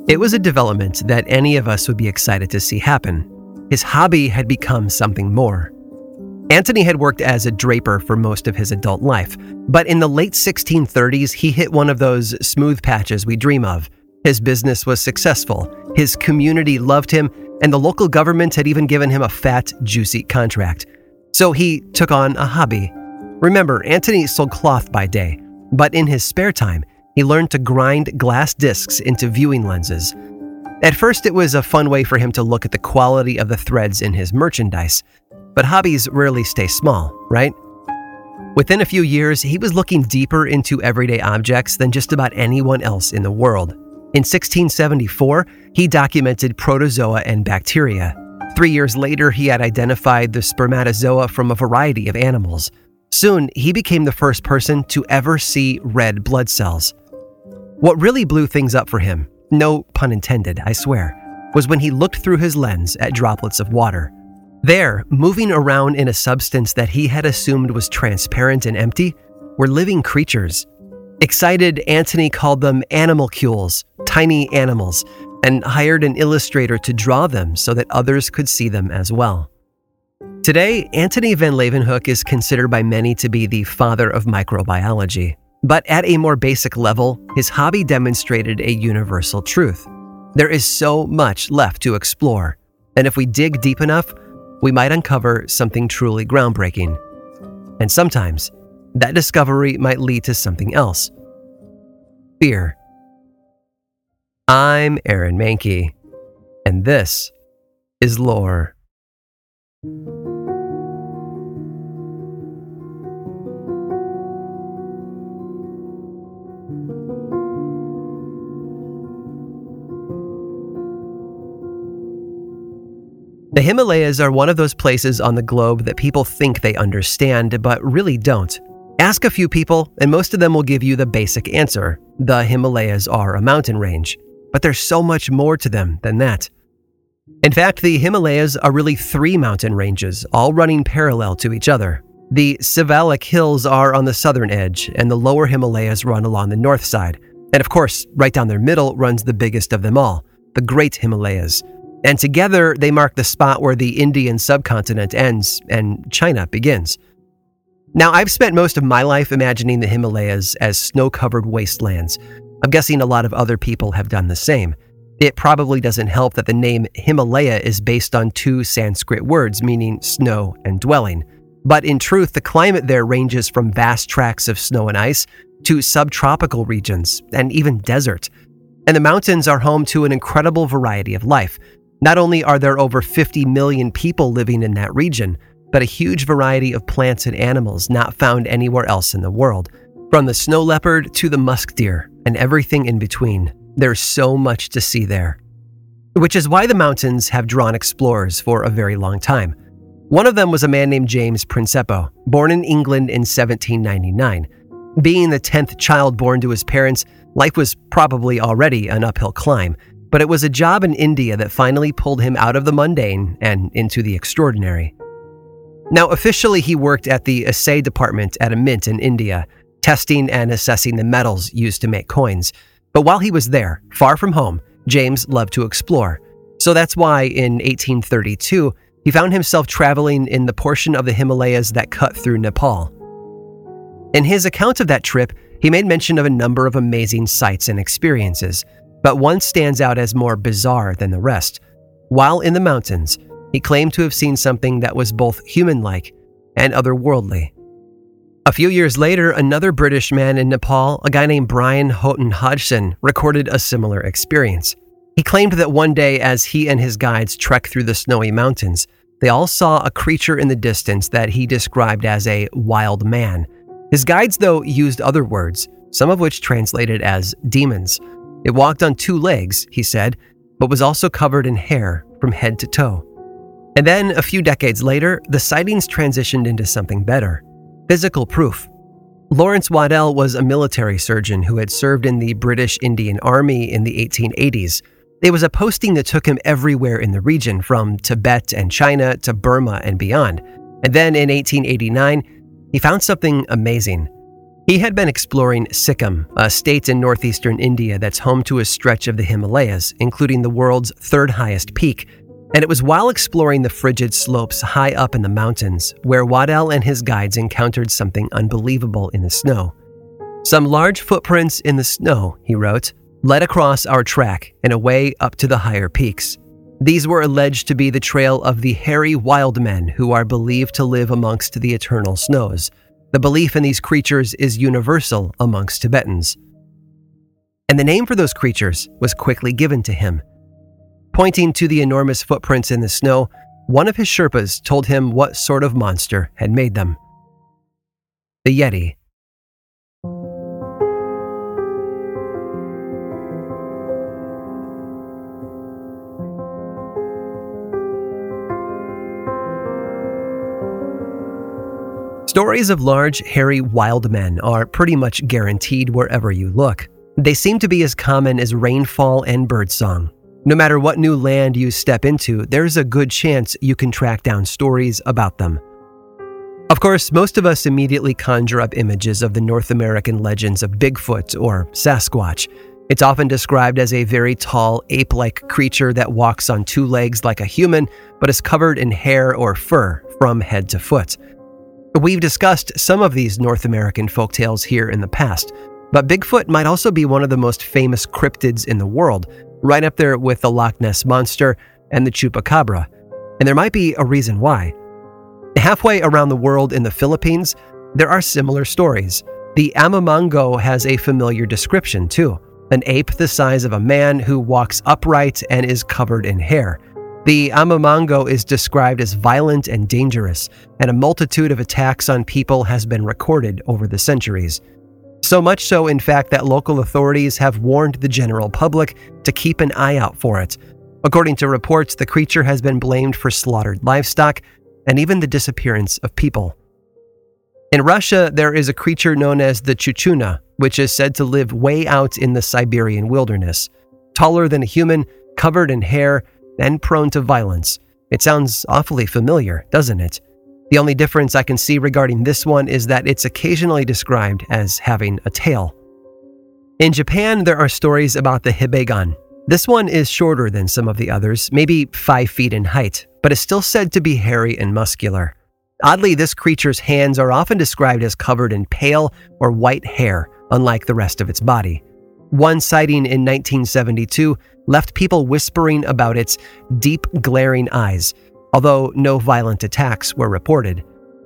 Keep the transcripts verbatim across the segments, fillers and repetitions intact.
It was a development that any of us would be excited to see happen. His hobby had become something more. Antony had worked as a draper for most of his adult life, but in the late sixteen thirties, he hit one of those smooth patches we dream of. His business was successful, his community loved him, and the local government had even given him a fat, juicy contract. So he took on a hobby. Remember, Antony sold cloth by day, but in his spare time, he learned to grind glass discs into viewing lenses. At first, it was a fun way for him to look at the quality of the threads in his merchandise. But hobbies rarely stay small, right? Within a few years, he was looking deeper into everyday objects than just about anyone else in the world. In sixteen seventy-four, he documented protozoa and bacteria. Three years later, he had identified the spermatozoa from a variety of animals. Soon, he became the first person to ever see red blood cells. What really blew things up for him, no pun intended, I swear, was when he looked through his lens at droplets of water. There, moving around in a substance that he had assumed was transparent and empty, were living creatures. Excited, Antony called them animalcules, tiny animals, and hired an illustrator to draw them so that others could see them as well. Today, Antony van Leeuwenhoek is considered by many to be the father of microbiology. But at a more basic level, his hobby demonstrated a universal truth. There is so much left to explore, and if we dig deep enough, we might uncover something truly groundbreaking. And sometimes, that discovery might lead to something else. Fear. I'm Aaron Mahnke, and this is Lore. The Himalayas are one of those places on the globe that people think they understand, but really don't. Ask a few people, and most of them will give you the basic answer. The Himalayas are a mountain range, but there's so much more to them than that. In fact, the Himalayas are really three mountain ranges, all running parallel to each other. The Sivalak Hills are on the southern edge, and the lower Himalayas run along the north side. And of course, right down their middle runs the biggest of them all, the Great Himalayas. And together, they mark the spot where the Indian subcontinent ends and China begins. Now, I've spent most of my life imagining the Himalayas as snow-covered wastelands. I'm guessing a lot of other people have done the same. It probably doesn't help that the name Himalaya is based on two Sanskrit words meaning snow and dwelling. But in truth, the climate there ranges from vast tracts of snow and ice to subtropical regions and even desert. And the mountains are home to an incredible variety of life. Not only are there over fifty million people living in that region, but a huge variety of plants and animals not found anywhere else in the world. From the snow leopard to the musk deer and everything in between, there's so much to see there. Which is why the mountains have drawn explorers for a very long time. One of them was a man named James Princepo, born in England in seventeen ninety-nine. Being the tenth child born to his parents, life was probably already an uphill climb. But it was a job in India that finally pulled him out of the mundane and into the extraordinary. Now, officially, he worked at the assay department at a mint in India, testing and assessing the metals used to make coins. But while he was there, far from home, James loved to explore. So that's why in eighteen thirty-two, he found himself traveling in the portion of the Himalayas that cut through Nepal. In his account of that trip, he made mention of a number of amazing sights and experiences. But one stands out as more bizarre than the rest. While in the mountains, he claimed to have seen something that was both human-like and otherworldly. A few years later, another British man in Nepal, a guy named Brian Houghton Hodgson, recorded a similar experience. He claimed that one day as he and his guides trekked through the snowy mountains, they all saw a creature in the distance that he described as a wild man. His guides, though, used other words, some of which translated as demons. It walked on two legs, he said, but was also covered in hair from head to toe. And then, a few decades later, the sightings transitioned into something better: physical proof. Lawrence Waddell was a military surgeon who had served in the British Indian Army in the eighteen eighties. It was a posting that took him everywhere in the region, from Tibet and China to Burma and beyond. And then in eighteen eighty-nine, he found something amazing. He had been exploring Sikkim, a state in northeastern India that's home to a stretch of the Himalayas, including the world's third highest peak. And it was while exploring the frigid slopes high up in the mountains where Waddell and his guides encountered something unbelievable in the snow. "Some large footprints in the snow," he wrote, "led across our track and away up to the higher peaks. These were alleged to be the trail of the hairy wild men who are believed to live amongst the eternal snows. The belief in these creatures is universal amongst Tibetans." And the name for those creatures was quickly given to him. Pointing to the enormous footprints in the snow, one of his Sherpas told him what sort of monster had made them. The Yeti. Stories of large, hairy, wild men are pretty much guaranteed wherever you look. They seem to be as common as rainfall and birdsong. No matter what new land you step into, there's a good chance you can track down stories about them. Of course, most of us immediately conjure up images of the North American legends of Bigfoot or Sasquatch. It's often described as a very tall, ape-like creature that walks on two legs like a human, but is covered in hair or fur from head to foot. We've discussed some of these North American folktales here in the past, but Bigfoot might also be one of the most famous cryptids in the world, right up there with the Loch Ness Monster and the Chupacabra. And there might be a reason why. Halfway around the world in the Philippines, there are similar stories. The Amamango has a familiar description too, an ape the size of a man who walks upright and is covered in hair. The Amamango is described as violent and dangerous, and a multitude of attacks on people has been recorded over the centuries. So much so, in fact, that local authorities have warned the general public to keep an eye out for it. According to reports, the creature has been blamed for slaughtered livestock and even the disappearance of people. In Russia, there is a creature known as the Chuchuna, which is said to live way out in the Siberian wilderness. Taller than a human, covered in hair, and prone to violence. It sounds awfully familiar, doesn't it? The only difference I can see regarding this one is that it's occasionally described as having a tail. In Japan, there are stories about the Hibegan. This one is shorter than some of the others, maybe five feet in height, but is still said to be hairy and muscular. Oddly, this creature's hands are often described as covered in pale or white hair, unlike the rest of its body. One sighting in nineteen seventy-two left people whispering about its deep, glaring eyes, although no violent attacks were reported.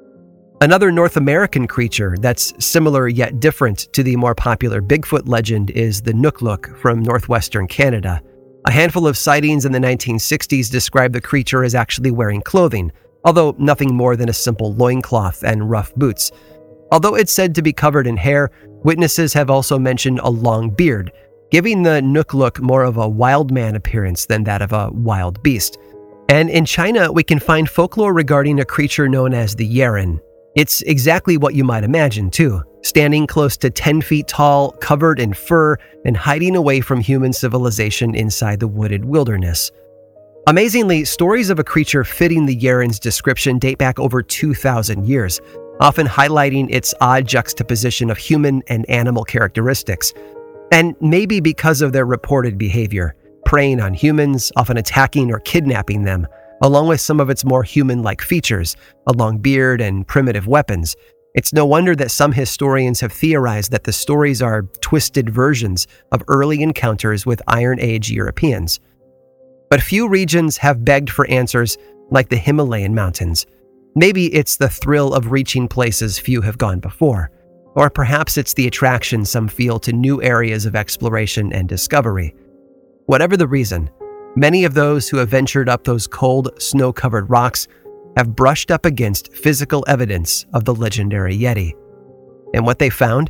Another North American creature that's similar yet different to the more popular Bigfoot legend is the Nukluk from northwestern Canada. A handful of sightings in the nineteen sixties describe the creature as actually wearing clothing, although nothing more than a simple loincloth and rough boots. Although it's said to be covered in hair, witnesses have also mentioned a long beard, giving the Nukluk more of a wild man appearance than that of a wild beast. And in China, we can find folklore regarding a creature known as the Yeren. It's exactly what you might imagine, too, standing close to ten feet tall, covered in fur, and hiding away from human civilization inside the wooded wilderness. Amazingly, stories of a creature fitting the Yeren's description date back over two thousand years, often highlighting its odd juxtaposition of human and animal characteristics. And maybe because of their reported behavior, preying on humans, often attacking or kidnapping them, along with some of its more human-like features, a long beard and primitive weapons. It's no wonder that some historians have theorized that the stories are twisted versions of early encounters with Iron Age Europeans. But few regions have begged for answers like the Himalayan mountains. Maybe it's the thrill of reaching places few have gone before, or perhaps it's the attraction some feel to new areas of exploration and discovery. Whatever the reason, many of those who have ventured up those cold, snow-covered rocks have brushed up against physical evidence of the legendary Yeti. And what they found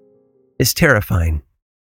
is terrifying.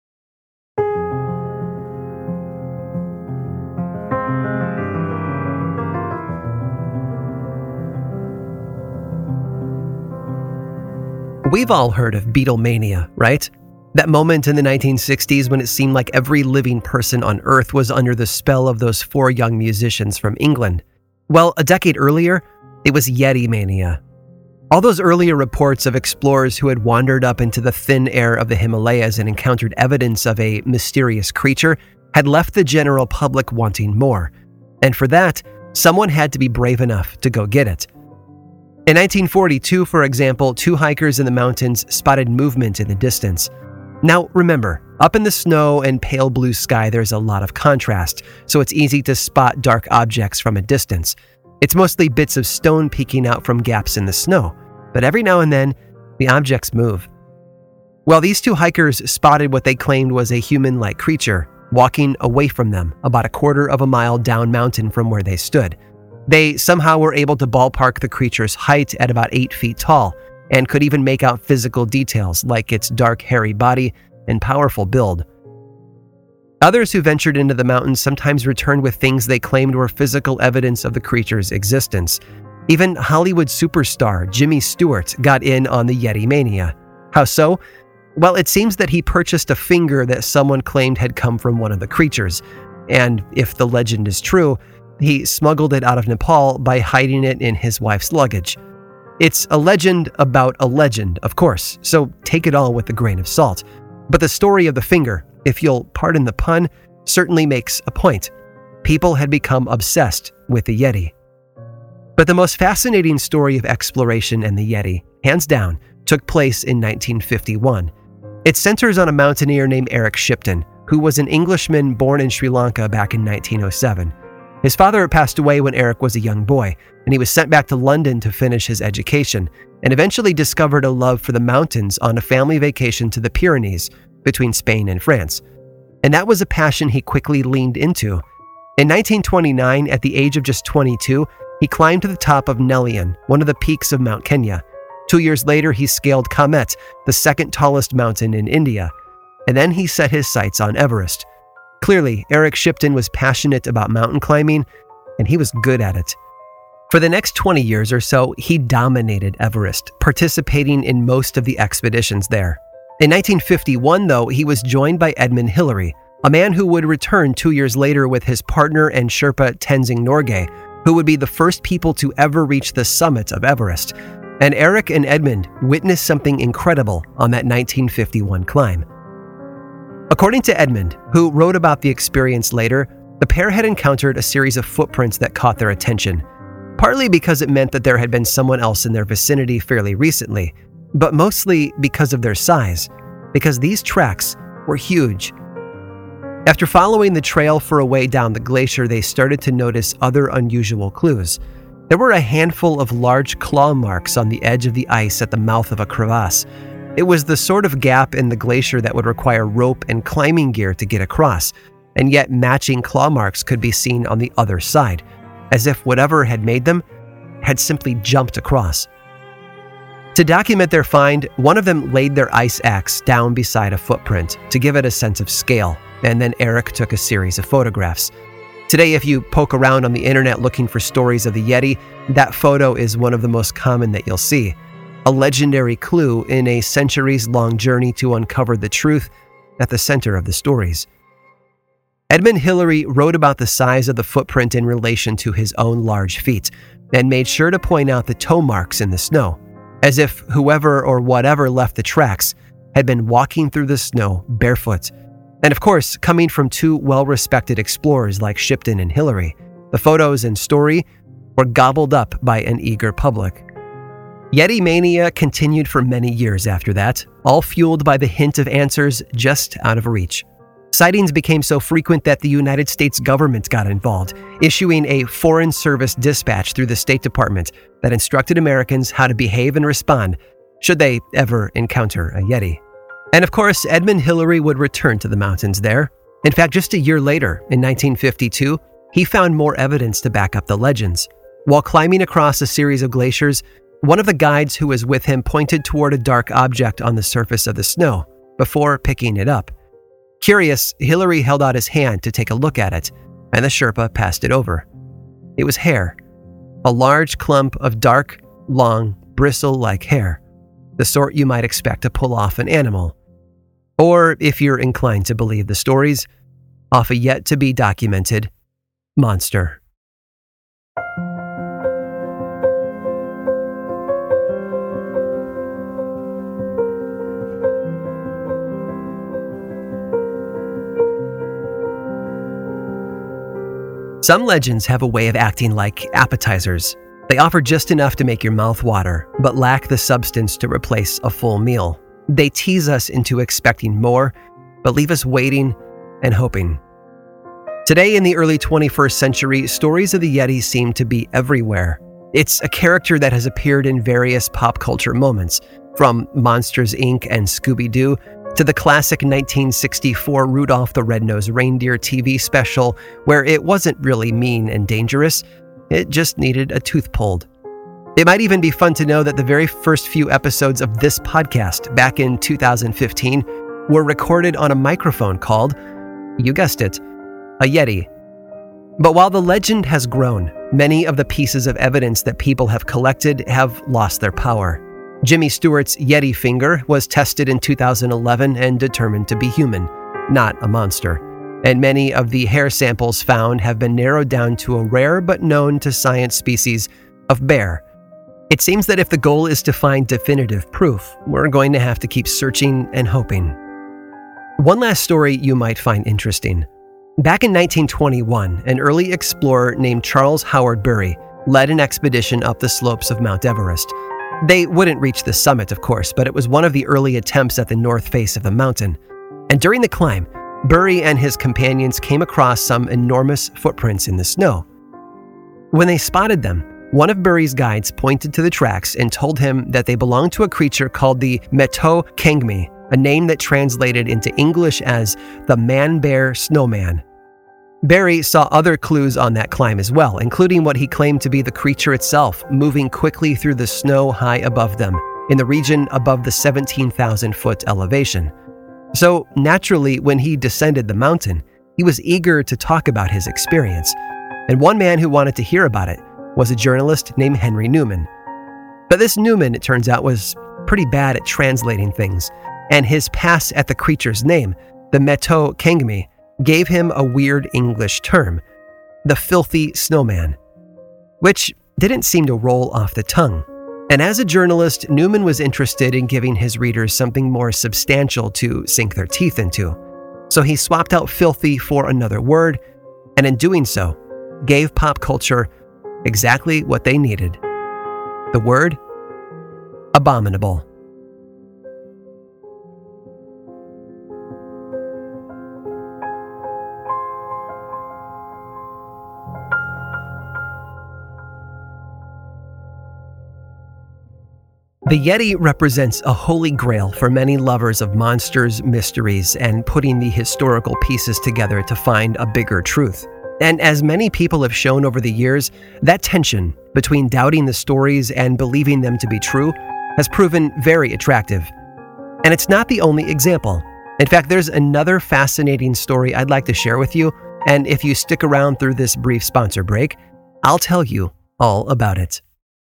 We've all heard of Beatlemania, right? That moment in the nineteen sixties when it seemed like every living person on Earth was under the spell of those four young musicians from England. Well, a decade earlier, it was Yeti Mania. All those earlier reports of explorers who had wandered up into the thin air of the Himalayas and encountered evidence of a mysterious creature had left the general public wanting more. And for that, someone had to be brave enough to go get it. In nineteen forty-two, for example, two hikers in the mountains spotted movement in the distance. Now, remember, up in the snow and pale blue sky, there's a lot of contrast, so it's easy to spot dark objects from a distance. It's mostly bits of stone peeking out from gaps in the snow, but every now and then, the objects move. Well, these two hikers spotted what they claimed was a human-like creature, walking away from them about a quarter of a mile down mountain from where they stood. They somehow were able to ballpark the creature's height at about eight feet tall, and could even make out physical details like its dark, hairy body and powerful build. Others who ventured into the mountains sometimes returned with things they claimed were physical evidence of the creature's existence. Even Hollywood superstar Jimmy Stewart got in on the Yeti mania. How so? Well, it seems that he purchased a finger that someone claimed had come from one of the creatures, and if the legend is true, he smuggled it out of Nepal by hiding it in his wife's luggage. It's a legend about a legend, of course, so take it all with a grain of salt. But the story of the finger, if you'll pardon the pun, certainly makes a point. People had become obsessed with the Yeti. But the most fascinating story of exploration and the Yeti, hands down, took place in nineteen fifty-one. It centers on a mountaineer named Eric Shipton, who was an Englishman born in Sri Lanka back in nineteen oh seven. His father passed away when Eric was a young boy, and he was sent back to London to finish his education, and eventually discovered a love for the mountains on a family vacation to the Pyrenees between Spain and France. And that was a passion he quickly leaned into. In nineteen twenty-nine, at the age of just twenty-two, he climbed to the top of Nelion, one of the peaks of Mount Kenya. Two years later, he scaled Kamet, the second tallest mountain in India. And then he set his sights on Everest. Clearly, Eric Shipton was passionate about mountain climbing, and he was good at it. For the next twenty years or so, he dominated Everest, participating in most of the expeditions there. In nineteen fifty-one, though, he was joined by Edmund Hillary, a man who would return two years later with his partner and Sherpa Tenzing Norgay, who would be the first people to ever reach the summit of Everest. And Eric and Edmund witnessed something incredible on that nineteen fifty-one climb. According to Edmund, who wrote about the experience later, the pair had encountered a series of footprints that caught their attention, partly because it meant that there had been someone else in their vicinity fairly recently, but mostly because of their size, because these tracks were huge. After following the trail for a way down the glacier, they started to notice other unusual clues. There were a handful of large claw marks on the edge of the ice at the mouth of a crevasse. It was the sort of gap in the glacier that would require rope and climbing gear to get across, and yet matching claw marks could be seen on the other side, as if whatever had made them had simply jumped across. To document their find, one of them laid their ice axe down beside a footprint to give it a sense of scale, and then Eric took a series of photographs. Today, if you poke around on the internet looking for stories of the Yeti, that photo is one of the most common that you'll see. A legendary clue in a centuries-long journey to uncover the truth at the center of the stories. Edmund Hillary wrote about the size of the footprint in relation to his own large feet, and made sure to point out the toe marks in the snow, as if whoever or whatever left the tracks had been walking through the snow barefoot. And of course, coming from two well-respected explorers like Shipton and Hillary, the photos and story were gobbled up by an eager public. Yeti mania continued for many years after that, all fueled by the hint of answers just out of reach. Sightings became so frequent that the United States government got involved, issuing a Foreign Service dispatch through the State Department that instructed Americans how to behave and respond should they ever encounter a Yeti. And of course, Edmund Hillary would return to the mountains there. In fact, just a year later, in nineteen fifty-two, he found more evidence to back up the legends. While climbing across a series of glaciers, one of the guides who was with him pointed toward a dark object on the surface of the snow before picking it up. Curious, Hillary held out his hand to take a look at it, and the Sherpa passed it over. It was hair, a large clump of dark, long, bristle-like hair, the sort you might expect to pull off an animal. Or, if you're inclined to believe the stories, off a yet-to-be-documented monster. Some legends have a way of acting like appetizers. They offer just enough to make your mouth water, but lack the substance to replace a full meal. They tease us into expecting more, but leave us waiting and hoping. Today, in the early twenty-first century, stories of the Yeti seem to be everywhere. It's a character that has appeared in various pop culture moments, from Monsters, Incorporated and Scooby-Doo to the classic nineteen sixty-four Rudolph the Red-Nosed Reindeer T V special, where it wasn't really mean and dangerous, it just needed a tooth pulled. It might even be fun to know that the very first few episodes of this podcast, back in two thousand fifteen, were recorded on a microphone called, you guessed it, a Yeti. But while the legend has grown, many of the pieces of evidence that people have collected have lost their power. Jimmy Stewart's Yeti finger was tested in two thousand eleven and determined to be human, not a monster. And many of the hair samples found have been narrowed down to a rare but known to science species of bear. It seems that if the goal is to find definitive proof, we're going to have to keep searching and hoping. One last story you might find interesting. Back in nineteen twenty-one, an early explorer named Charles Howard Bury led an expedition up the slopes of Mount Everest. They wouldn't reach the summit, of course, but it was one of the early attempts at the north face of the mountain. And during the climb, Bury and his companions came across some enormous footprints in the snow. When they spotted them, one of Bury's guides pointed to the tracks and told him that they belonged to a creature called the Meto Kengme, a name that translated into English as the Man-Bear Snowman. Bury saw other clues on that climb as well, including what he claimed to be the creature itself, moving quickly through the snow high above them, in the region above the seventeen thousand foot elevation. So, naturally, when he descended the mountain, he was eager to talk about his experience. And one man who wanted to hear about it was a journalist named Henry Newman. But this Newman, it turns out, was pretty bad at translating things, and his pass at the creature's name, the Meto Kengme, gave him a weird English term, the filthy snowman, which didn't seem to roll off the tongue. And as a journalist, Newman was interested in giving his readers something more substantial to sink their teeth into. So he swapped out filthy for another word, and in doing so, gave pop culture exactly what they needed. The word, abominable. The Yeti represents a holy grail for many lovers of monsters, mysteries, and putting the historical pieces together to find a bigger truth. And as many people have shown over the years, that tension between doubting the stories and believing them to be true has proven very attractive. And it's not the only example. In fact, there's another fascinating story I'd like to share with you, and if you stick around through this brief sponsor break, I'll tell you all about it.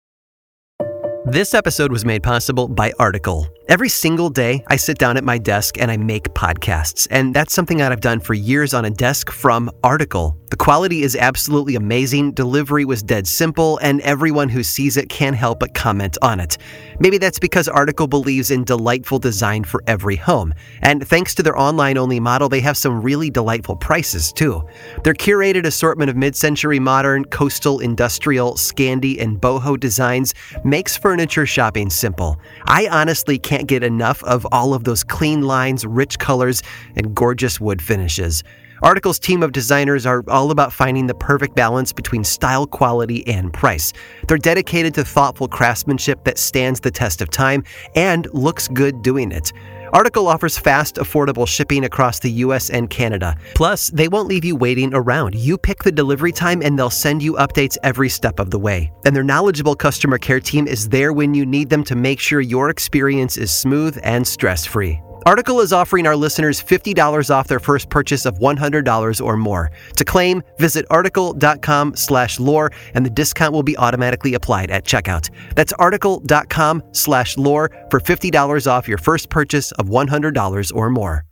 This episode was made possible by Article. Every single day, I sit down at my desk and I make podcasts, and that's something that I've done for years on a desk from Article. The quality is absolutely amazing, delivery was dead simple, and everyone who sees it can't help but comment on it. Maybe that's because Article believes in delightful design for every home, and thanks to their online-only model, they have some really delightful prices too. Their curated assortment of mid-century modern, coastal, industrial, Scandi, and boho designs makes furniture shopping simple. I honestly can't get enough of all of those clean lines, rich colors, and gorgeous wood finishes. Article's team of designers are all about finding the perfect balance between style, quality, and price. They're dedicated to thoughtful craftsmanship that stands the test of time and looks good doing it. Article offers fast, affordable shipping across the U S and Canada. Plus, they won't leave you waiting around. You pick the delivery time and they'll send you updates every step of the way. And their knowledgeable customer care team is there when you need them to make sure your experience is smooth and stress-free. Article is offering our listeners fifty dollars off their first purchase of one hundred dollars or more. To claim, visit article.com slash lore and the discount will be automatically applied at checkout. That's article.com slash lore for fifty dollars off your first purchase of one hundred dollars or more.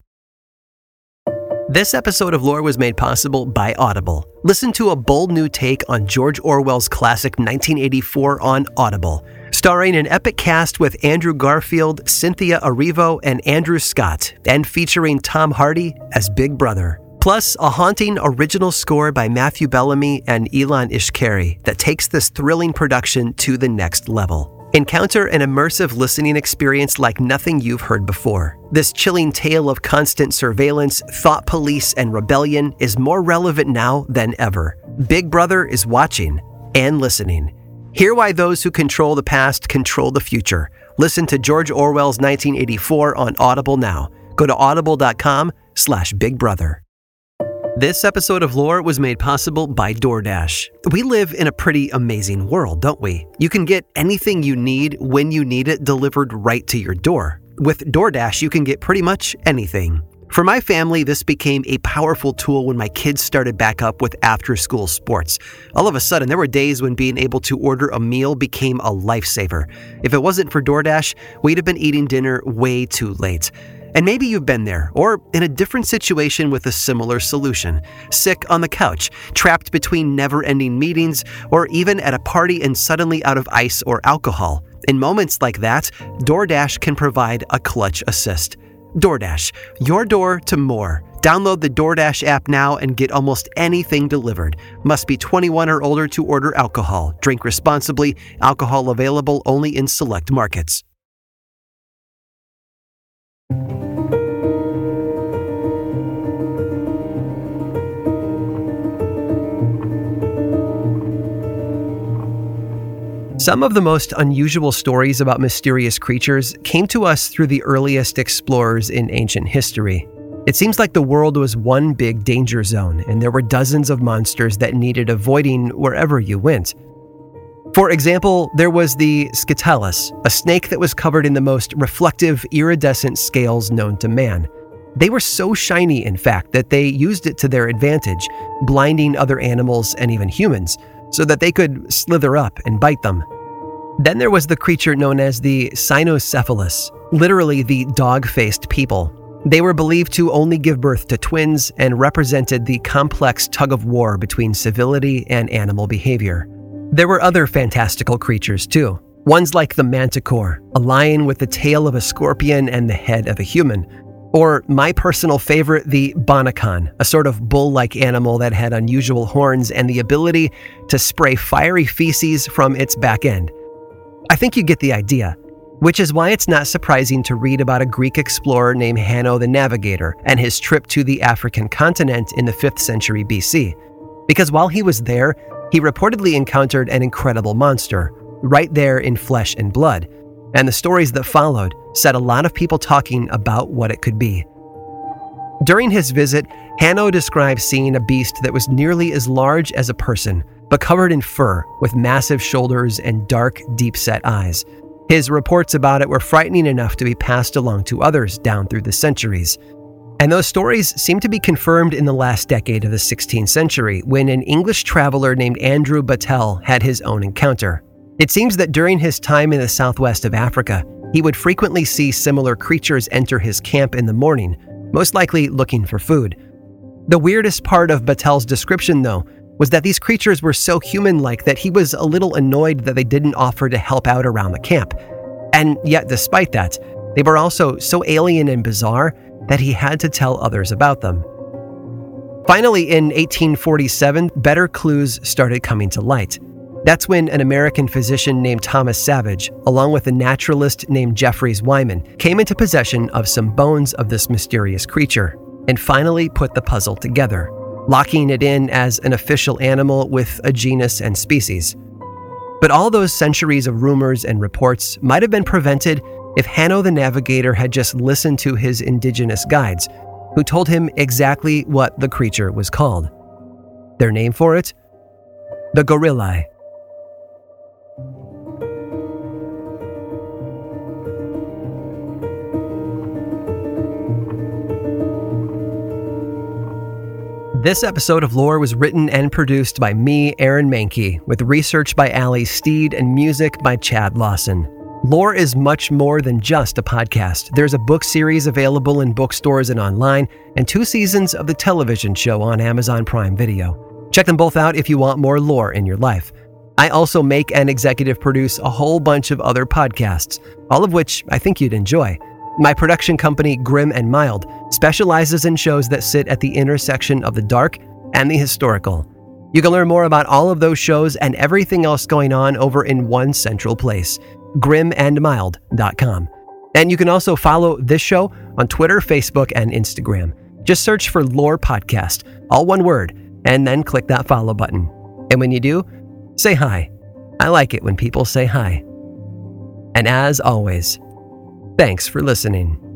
This episode of Lore was made possible by Audible. Listen to a bold new take on George Orwell's classic nineteen eighty-four on Audible. Starring an epic cast with Andrew Garfield, Cynthia Erivo, and Andrew Scott, and featuring Tom Hardy as Big Brother. Plus, a haunting original score by Matthew Bellamy and Ilan Ishkari that takes this thrilling production to the next level. Encounter an immersive listening experience like nothing you've heard before. This chilling tale of constant surveillance, thought police, and rebellion is more relevant now than ever. Big Brother is watching and listening. Hear why those who control the past control the future. Listen to George Orwell's nineteen eighty-four on Audible now. Go to audible.com slash Big Brother. This episode of Lore was made possible by DoorDash. We live in a pretty amazing world, don't we? You can get anything you need when you need it delivered right to your door. With DoorDash, you can get pretty much anything. For my family, this became a powerful tool when my kids started back up with after-school sports. All of a sudden, there were days when being able to order a meal became a lifesaver. If it wasn't for DoorDash, we'd have been eating dinner way too late. And maybe you've been there, or in a different situation with a similar solution. Sick on the couch, trapped between never-ending meetings, or even at a party and suddenly out of ice or alcohol. In moments like that, DoorDash can provide a clutch assist. DoorDash, your door to more. Download the DoorDash app now and get almost anything delivered. Must be twenty-one or older to order alcohol. Drink responsibly. Alcohol available only in select markets. Some of the most unusual stories about mysterious creatures came to us through the earliest explorers in ancient history. It seems like the world was one big danger zone, and there were dozens of monsters that needed avoiding wherever you went. For example, there was the Scytellus, a snake that was covered in the most reflective, iridescent scales known to man. They were so shiny, in fact, that they used it to their advantage, blinding other animals and even humans, so that they could slither up and bite them. Then there was the creature known as the Cynocephalus, literally the dog-faced people. They were believed to only give birth to twins and represented the complex tug-of-war between civility and animal behavior. There were other fantastical creatures too, ones like the Manticore, a lion with the tail of a scorpion and the head of a human. Or my personal favorite, the Bonacon, a sort of bull-like animal that had unusual horns and the ability to spray fiery feces from its back end. I think you get the idea, which is why it's not surprising to read about a Greek explorer named Hanno the Navigator and his trip to the African continent in the fifth century B C. Because while he was there, he reportedly encountered an incredible monster, right there in flesh and blood. And the stories that followed set a lot of people talking about what it could be. During his visit, Hanno described seeing a beast that was nearly as large as a person, but covered in fur, with massive shoulders and dark, deep-set eyes. His reports about it were frightening enough to be passed along to others down through the centuries. And those stories seem to be confirmed in the last decade of the sixteenth century, when an English traveler named Andrew Battelle had his own encounter. It seems that during his time in the southwest of Africa, he would frequently see similar creatures enter his camp in the morning, most likely looking for food. The weirdest part of Battelle's description, though, was that these creatures were so human-like that he was a little annoyed that they didn't offer to help out around the camp. And yet, despite that, they were also so alien and bizarre that he had to tell others about them. Finally, in eighteen forty-seven, better clues started coming to light. That's when an American physician named Thomas Savage, along with a naturalist named Jeffries Wyman, came into possession of some bones of this mysterious creature, and finally put the puzzle together, locking it in as an official animal with a genus and species. But all those centuries of rumors and reports might have been prevented if Hanno the Navigator had just listened to his indigenous guides, who told him exactly what the creature was called. Their name for it? The Gorillae. This episode of Lore was written and produced by me, Aaron Mahnke, with research by Ali Steed and music by Chad Lawson. Lore is much more than just a podcast. There's a book series available in bookstores and online, and two seasons of the television show on Amazon Prime Video. Check them both out if you want more lore in your life. I also make and executive produce a whole bunch of other podcasts, all of which I think you'd enjoy. My production company, Grim and Mild, specializes in shows that sit at the intersection of the dark and the historical. You can learn more about all of those shows and everything else going on over in one central place, grim and mild dot com. And you can also follow this show on Twitter, Facebook, and Instagram. Just search for Lore Podcast, all one word, and then click that follow button. And when you do, say hi. I like it when people say hi. And as always, thanks for listening.